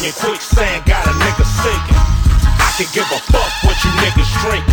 California quicksand got a nigga sinking. I can give a fuck what you niggas drinking.